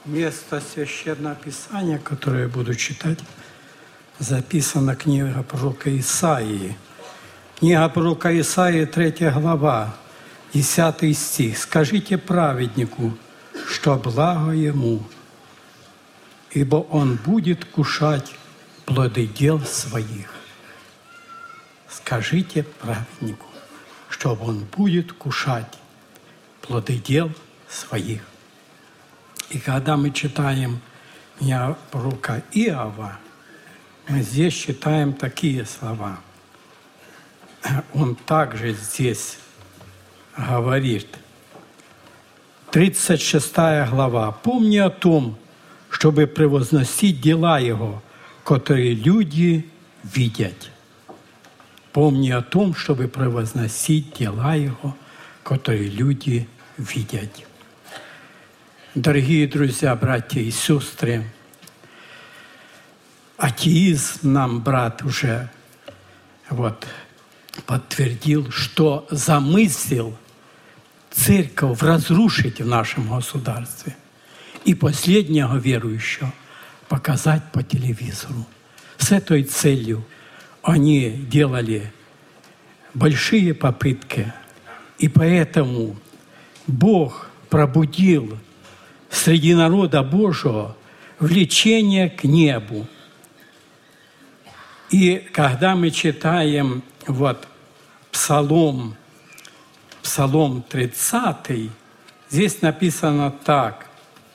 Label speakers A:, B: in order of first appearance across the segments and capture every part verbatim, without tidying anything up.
A: Место Священного Писания, которое я буду читать, записана книга пророка Исаии. Книга пророка Исаии, третья глава, десятый стих. «Скажите праведнику, что благо ему, ибо он будет кушать плоды дел своих». Скажите праведнику, что он будет кушать плоды дел своих. И когда мы читаем книгу пророка Иова, мы здесь читаем такие слова. Он также здесь говорит, тридцать шестая глава. «Помни о том, чтобы превозносить дела Его, которые люди видят». Помни о том, чтобы превозносить дела Его, которые люди видят. Дорогие друзья, братья и сестры, атеизм нам, брат, уже вот подтвердил, что замыслил церковь разрушить в нашем государстве и последнего верующего показать по телевизору. С этой целью они делали большие попытки, и поэтому Бог пробудил среди народа Божьего влечение к небу. И когда мы читаем вот Псалом, Псалом тридцатый, здесь написано так,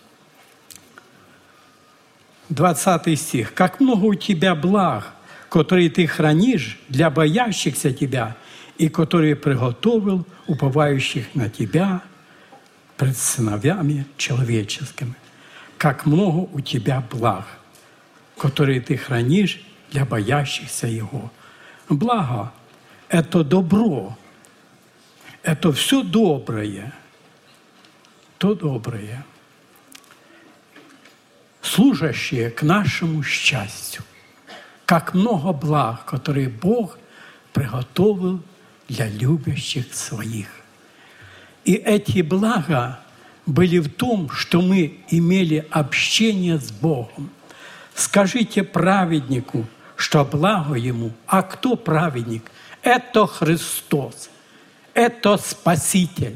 A: двадцатый стих. «Как много у тебя благ, которые ты хранишь для боящихся тебя, и которые приготовил уповающих на тебя пред сыновьями человеческими. Как много у тебя благ, которые ты хранишь для боящихся Его». Благо – это добро, это все доброе, то доброе, служащее к нашему счастью. Как много благ, которые Бог приготовил для любящих своих. И эти блага были в том, что мы имели общение с Богом. Скажите праведнику, что благо ему. А кто праведник? Это Христос. Это Спаситель.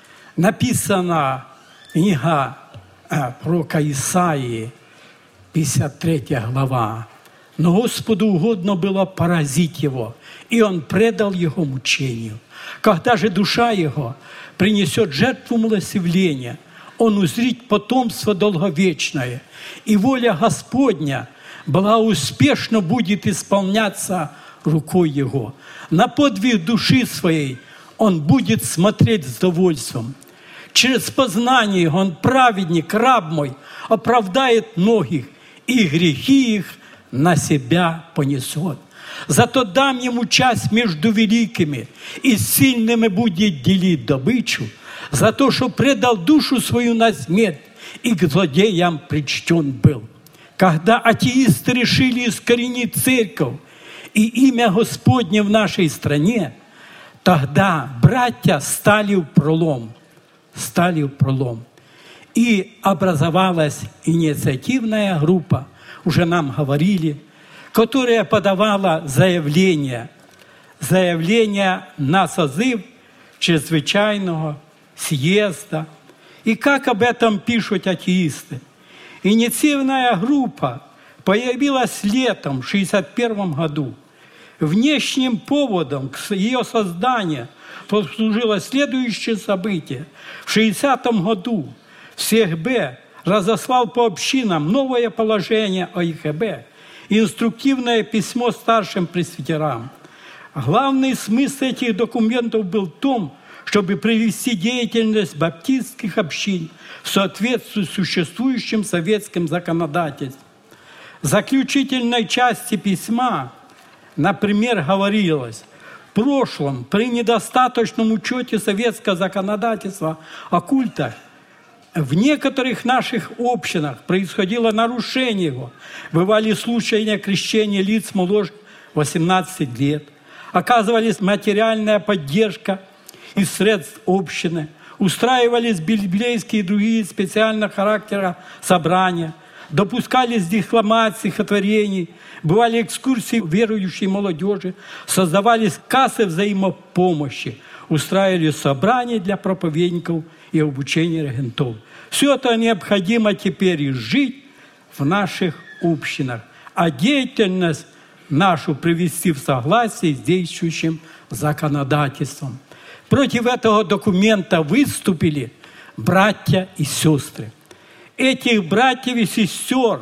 A: Написано книга пророка Исаии, пятьдесят третья глава. «Но Господу угодно было поразить его, и Он предал его мучению. Когда же душа его принесет жертву милосердия, он узрит потомство долговечное, и воля Господня была успешно будет исполняться рукой его. На подвиг души своей он будет смотреть с довольством. Через познание он, праведник, раб мой, оправдает многих, и грехи их на себя понесет. Зато дам ему часть между великими, и сильными будет делить добычу, за то, что предал душу свою на смерть, и к злодеям причтен был». Когда атеисты решили искоренить церковь и имя Господне в нашей стране, тогда братья стали в пролом, стали в пролом. И образовалась инициативная группа, уже нам говорили, которая подавала заявление, заявление на созыв чрезвычайного съезда. И как об этом пишут атеисты? Инициативная группа появилась летом в шестьдесят первом году. Внешним поводом к ее созданию послужило следующее событие. В шестидесятом году СЕХБ разослал по общинам новое положение о ИХБ, инструктивное письмо старшим пресвитерам. Главный смысл этих документов был в том, чтобы привести деятельность баптистских общин в соответствии с существующим советским законодательством. В заключительной части письма, например, говорилось: в прошлом при недостаточном учете советского законодательства о культах в некоторых наших общинах происходило нарушение его. Бывали случаи некрещения лиц моложе восемнадцати лет. Оказывалась материальная поддержка из средств общины. устраивались библейские и другие специального характера собрания, допускались декламации, стихотворений, бывали экскурсии верующей молодежи, создавались кассы взаимопомощи, устраивали собрания для проповедников и обучения регентов. Все это необходимо теперь жить в наших общинах, а деятельность нашу привести в согласие с действующим законодательством. Против этого документа выступили братья и сестры. Этих братьев и сестер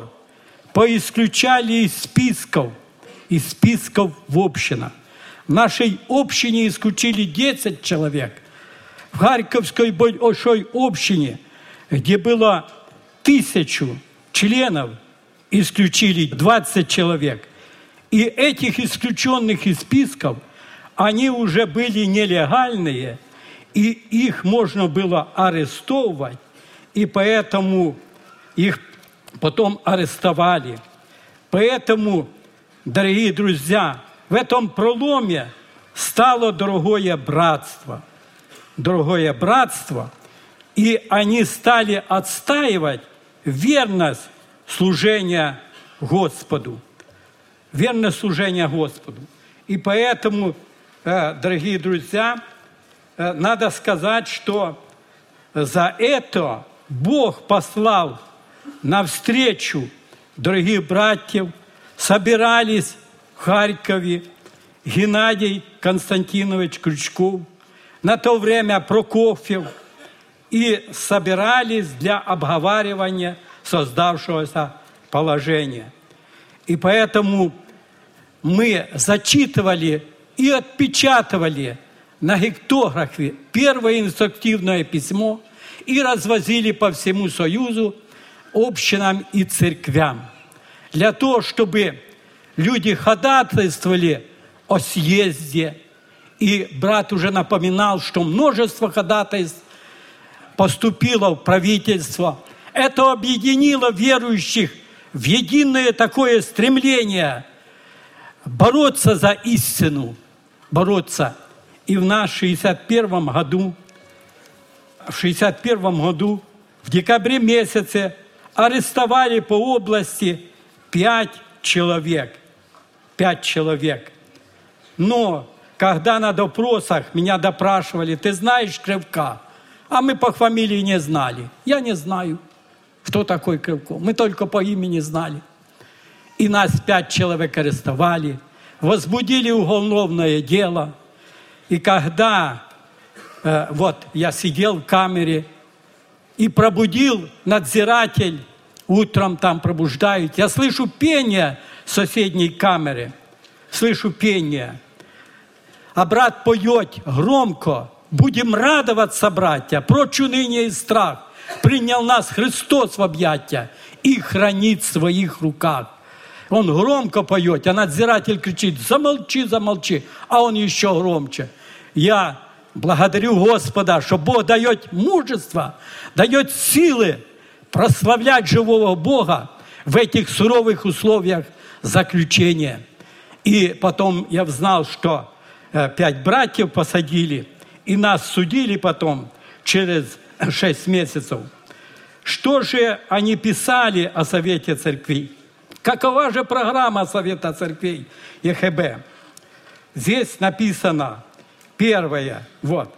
A: поисключали из списков, из списков в общинах. В нашей общине исключили десять человек. В Харьковской большой общине, где было тысячу членов, исключили двадцать человек. И этих исключенных из списков, они уже были нелегальные, и их можно было арестовывать, и поэтому их потом арестовали. Поэтому, дорогие друзья, в этом проломе стало дорогое братство. Дорогое братство, и они стали отстаивать верность служения Господу. Верность служения Господу. И поэтому, дорогие друзья, надо сказать, что за это Бог послал навстречу дорогих братьев, собирались в Харькове Геннадий Константинович Крючков, на то время Прокофьев, и собирались для обговаривания создавшегося положения. И поэтому мы зачитывали и отпечатывали на гектографе первое инструктивное письмо и развозили по всему Союзу общинам и церквям. Для того, чтобы люди ходатайствовали о съезде. И брат уже напоминал, что множество ходатайств поступило в правительство. Это объединило верующих в единое такое стремление бороться за истину, бороться. И в нас в шестьдесят первом году, в шестьдесят первом году, в декабре месяце арестовали по области пять человек. Пять человек. Но когда на допросах меня допрашивали, ты знаешь Кривка? А мы по фамилии не знали. Я не знаю, кто такой Кривко. Мы только по имени знали. И нас пять человек арестовали, возбудили уголовное дело. И когда э, вот я сидел в камере, и пробудил надзиратель, утром там пробуждают, я слышу пение в соседней камере, слышу пение. А брат поет громко: «Будем радоваться, братья, прочь уныние и страх. Принял нас Христос в объятия и хранит в своих руках». Он громко поет, а надзиратель кричит: «Замолчи, замолчи», а он еще громче. Я благодарю Господа, что Бог дает мужество, дает силы прославлять живого Бога в этих суровых условиях заключения. И потом я знал, что пять братьев посадили, и нас судили потом через шесть месяцев. Что же они писали о Совете Церквей? Какова же программа Совета Церквей Е Х Б? Здесь написано первое. Вот.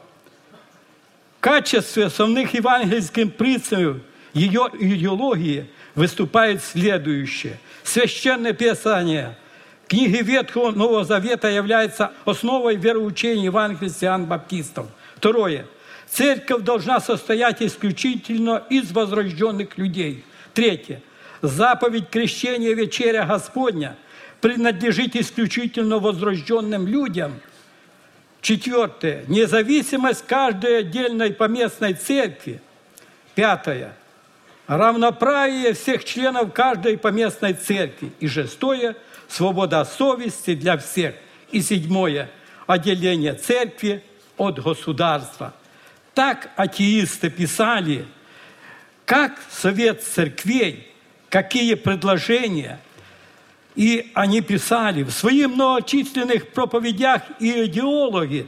A: В качестве основных евангельских принципов ее идеологии выступает следующее. Священное Писание, книги Ветхого Нового Завета являются основой вероучения евангелистов Иоанна Баптистов. Второе. Церковь должна состоять исключительно из возрожденных людей. Третье. Заповедь крещения, вечеря Господня принадлежит исключительно возрожденным людям. Четвертое. Независимость каждой отдельной поместной церкви. Пятое. Равноправие всех членов каждой поместной церкви. И шестое. Свобода совести для всех. И седьмое. Отделение церкви от государства. Так атеисты писали, как Совет Церквей, какие предложения. И они писали в своих многочисленных проповедях, и идеологи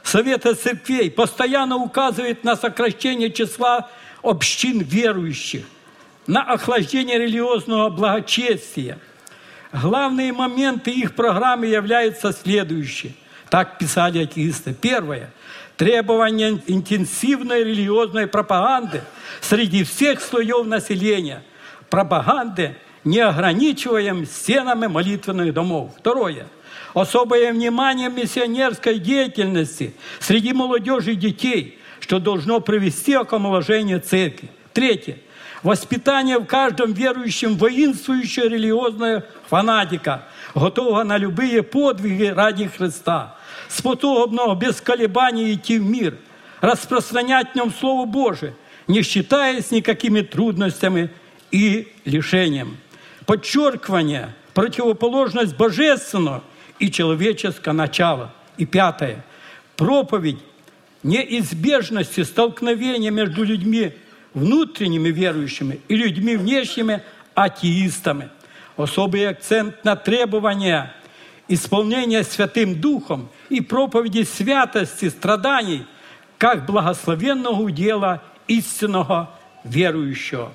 A: Совета церквей постоянно указывает на сокращение числа общин верующих, на охлаждение религиозного благочестия. Главные моменты их программы являются следующие. Так писали атеисты. Первое. Требование интенсивной религиозной пропаганды среди всех слоев населения. Пропаганды, не ограничиваем стенами молитвенных домов. Второе. Особое внимание миссионерской деятельности среди молодежи и детей, что должно привести к омоложению церкви. Третье. Воспитание в каждом верующем воинствующего религиозного фанатика, готового на любые подвиги ради Христа, способного без колебаний идти в мир, распространять в нем Слово Божие, не считаясь никакими трудностями и лишением. Подчеркивание, противоположность божественного и человеческого начала. И пятое. Проповедь неизбежности столкновения между людьми внутренними верующими и людьми внешними атеистами. Особый акцент на требования исполнения Святым Духом и проповеди святости страданий как благословенного удела истинного верующего.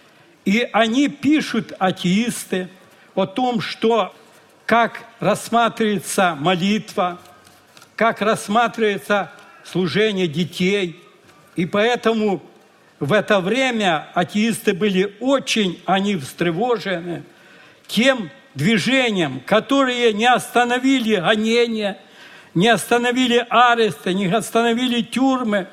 A: И они пишут, атеисты, о том, что как рассматривается молитва, как рассматривается служение детей. И поэтому в это время атеисты были очень, они встревожены тем движением, которые не остановили гонения, не остановили аресты, не остановили тюрьмы,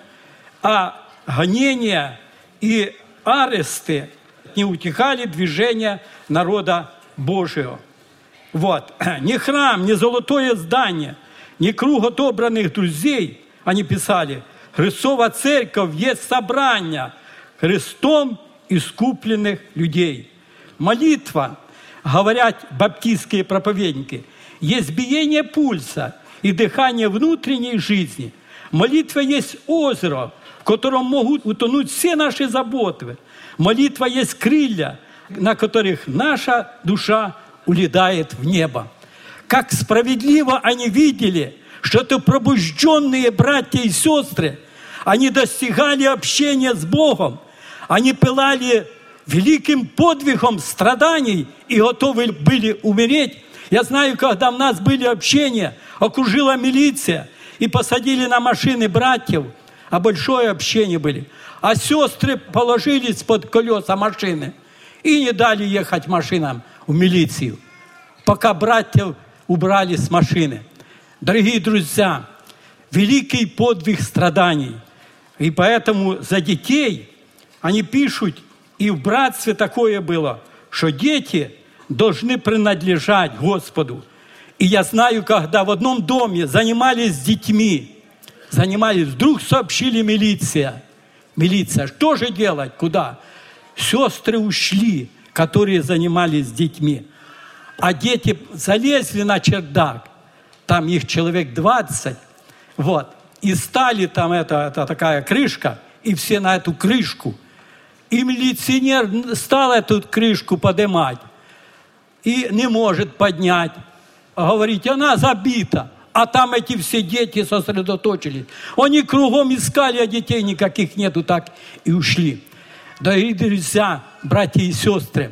A: а гонения и аресты не утихали движения народа Божьего. Вот. Ни храм, ни золотое здание, ни круг отобранных друзей, они писали, Христова церковь есть собрание Христом искупленных людей. Молитва, говорят баптистские проповедники, есть биение пульса и дыхание внутренней жизни. Молитва есть озеро, в котором могут утонуть все наши заботы. Молитва есть крылья, на которых наша душа улетает в небо. Как справедливо они видели, что это пробужденные братья и сестры, они достигали общения с Богом, они пылали великим подвигом страданий и готовы были умереть. Я знаю, когда у нас были общения, окружила милиция и посадили на машины братьев, а большое общение были. А сестры положились под колеса машины и не дали ехать машинам в милицию, пока братьев убрали с машины. Дорогие друзья, великий подвиг страданий. И поэтому за детей они пишут, и в братстве такое было, что дети должны принадлежать Господу. И я знаю, когда в одном доме занимались с детьми, занимались, вдруг сообщили милиция. Милиция, что же делать, куда? Сестры ушли, которые занимались с детьми. А дети залезли на чердак, там их человек двадцать, вот, и стали там, это, это такая крышка, и все на эту крышку. И милиционер стал эту крышку поднимать, и не может поднять. Говорит, она забита. А там эти все дети сосредоточились. Они кругом искали, а детей никаких нету, так и ушли. Дорогие друзья, братья и сестры,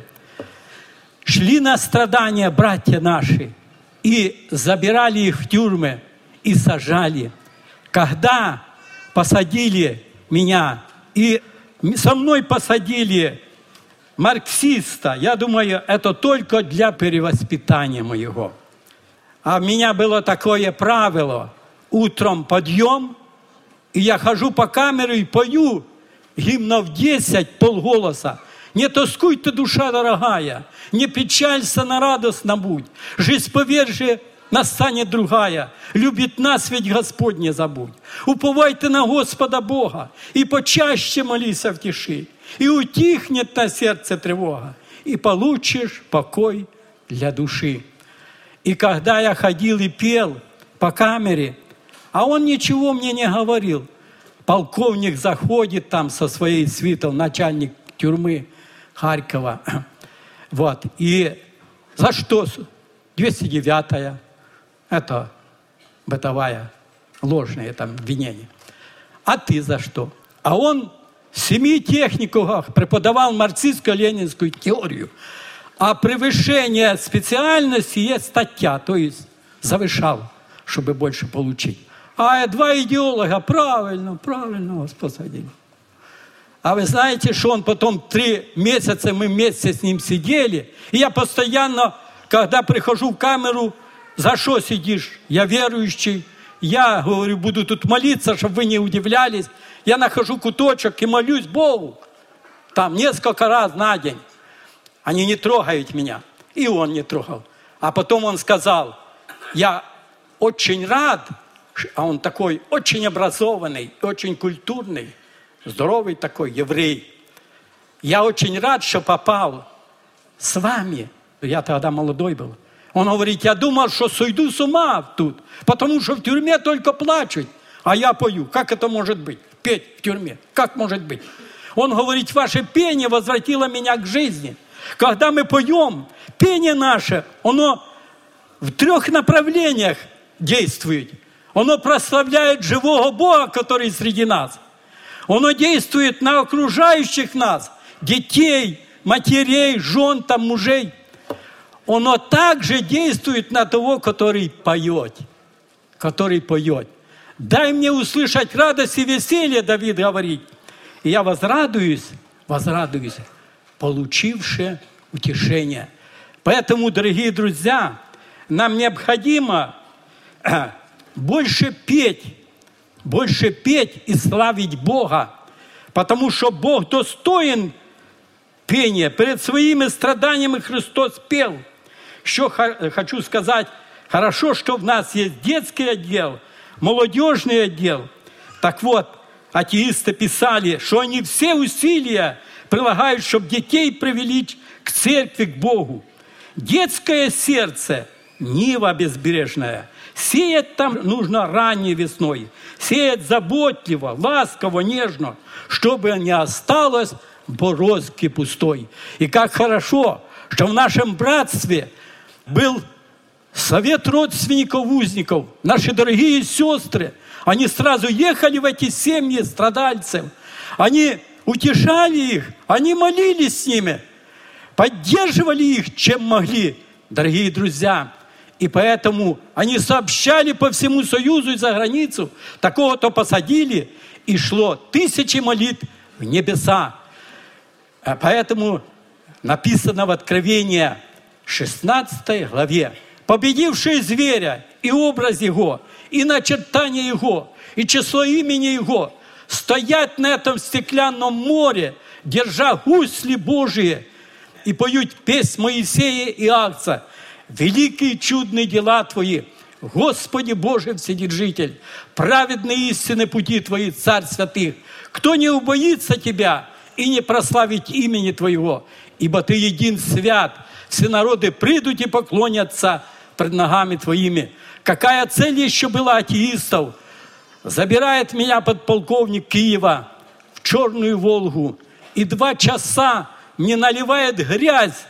A: шли на страдания братья наши и забирали их в тюрьмы и сажали. Когда посадили меня и со мной посадили марксиста, я думаю, это только для перевоспитания моего. А у меня было такое правило. Утром подъем, и я хожу по камере и пою гимнов десять полголоса. Не тоскуй ты, душа дорогая, не печалься, на радостно будь. Жизнь поверь же, настанет другая. Любит нас ведь Господь не забудь. Уповай ты на Господа Бога, и почаще молись в тиши. И утихнет на сердце тревога, и получишь покой для души. И когда я ходил и пел по камере, а он ничего мне не говорил. Полковник заходит там со своей свитой, начальник тюрьмы Харькова. Вот. И за что? двести девятая. Это бытовая ложное там обвинение. А ты за что? А он в семи техникумах преподавал марксистско-ленинскую теорию. А превышение специальности есть статья, то есть завышал, чтобы больше получить. А два идеолога, правильно, правильно вас посадили. А вы знаете, что он потом три месяца, мы вместе с ним сидели, и я постоянно, когда прихожу в камеру, за что сидишь? Я верующий, я, говорю, буду тут молиться, чтобы вы не удивлялись. Я нахожу куточек и молюсь Богу. Там несколько раз на день. Они не трогают меня. И он не трогал. А потом он сказал, я очень рад, а он такой очень образованный, очень культурный, здоровый такой еврей. Я очень рад, что попал с вами. Я тогда молодой был. Он говорит, я думал, что сойду с ума тут, потому что в тюрьме только плачут, а я пою. Как это может быть? Петь в тюрьме. Как может быть? Он говорит, ваше пение возвратило меня к жизни. Когда мы поем, пение наше, оно в трех направлениях действует. Оно прославляет живого Бога, который среди нас. Оно действует на окружающих нас, детей, матерей, жен, там, мужей. Оно также действует на того, который поет. Который поет. Дай мне услышать радость и веселье, Давид говорит. И я возрадуюсь, возрадуюсь, получивши утешение. Поэтому, дорогие друзья, нам необходимо больше петь, больше петь и славить Бога, потому что Бог достоин пения. Перед своими страданиями Христос пел. Еще хочу сказать, хорошо, что в нас есть детский отдел, молодежный отдел. Так вот, атеисты писали, что они все усилия прилагают, чтобы детей привели к церкви, к Богу. Детское сердце – нива безбрежная. Сеять там нужно ранней весной. Сеять заботливо, ласково, нежно, чтобы не осталось бороздки пустой. И как хорошо, что в нашем братстве был совет родственников-узников. Наши дорогие сестры, они сразу ехали в эти семьи страдальцев. Они утешали их, они молились с ними, поддерживали их, чем могли, дорогие друзья. И поэтому они сообщали по всему Союзу и за границу. Такого-то посадили, и шло тысячи молитв в небеса. Поэтому написано в Откровении шестнадцатой главе. Победивший зверя и образ его, и начертание его, и число имени его, стоять на этом стеклянном море, держа гусли Божии, и поют песнь Моисея и Агнца. Великие чудные дела Твои, Господи Боже Вседержитель, праведные истины пути Твои, Царь святых. Кто не убоится Тебя и не прославит имени Твоего, ибо Ты един свят, все народы придут и поклонятся пред ногами Твоими. Какая цель еще была атеистов? Забирает меня подполковник Киева в Черную Волгу и два часа мне наливает грязь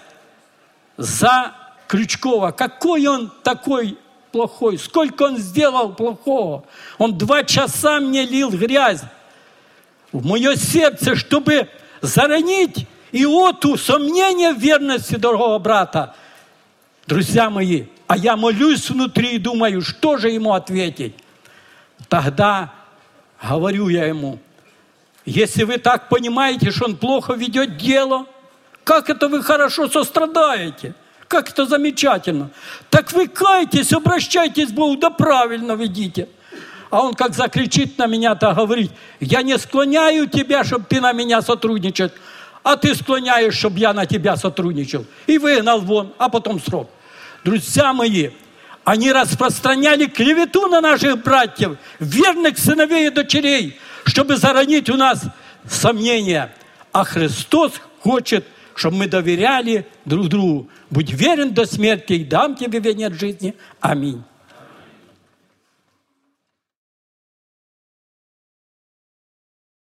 A: за Крючкова. Какой он такой плохой? Сколько он сделал плохого? Он два часа мне лил грязь в мое сердце, чтобы заронить иоту сомнения в верности дорогого брата. Друзья мои, а я молюсь внутри и думаю, что же ему ответить? Тогда говорю я ему, если вы так понимаете, что он плохо ведет дело, как это вы хорошо сострадаете? Как это замечательно. Так вы кайтесь, обращайтесь к Богу, да правильно ведите. А он как закричит на меня, так говорит, я не склоняю тебя, чтобы ты на меня сотрудничал, а ты склоняешь, чтобы я на тебя сотрудничал. И выгнал вон, а потом срок. Друзья мои, они распространяли клевету на наших братьев, верных сыновей и дочерей, чтобы заронить у нас сомнения. А Христос хочет, чтобы мы доверяли друг другу. Будь верен до смерти, и дам тебе венец жизни. Аминь.